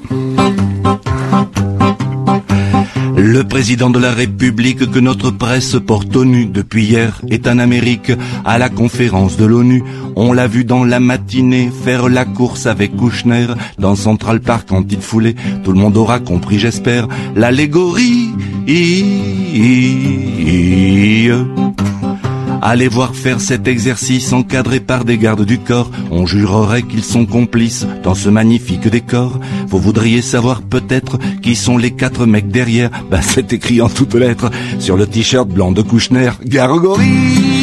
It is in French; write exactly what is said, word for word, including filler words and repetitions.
Le président de la République que notre presse porte au nu depuis hier est en Amérique à la conférence de l'ONU. On l'a vu dans la matinée faire la course avec Kouchner dans Central Park en petite foulée. Tout le monde aura compris, j'espère, l'allégorie. Allez voir faire cet exercice encadré par des gardes du corps. On jurerait qu'ils sont complices dans ce magnifique décor. Vous voudriez savoir peut-être qui sont les quatre mecs derrière. Bah c'est écrit en toutes lettres sur le t-shirt blanc de Kouchner. Gargorie.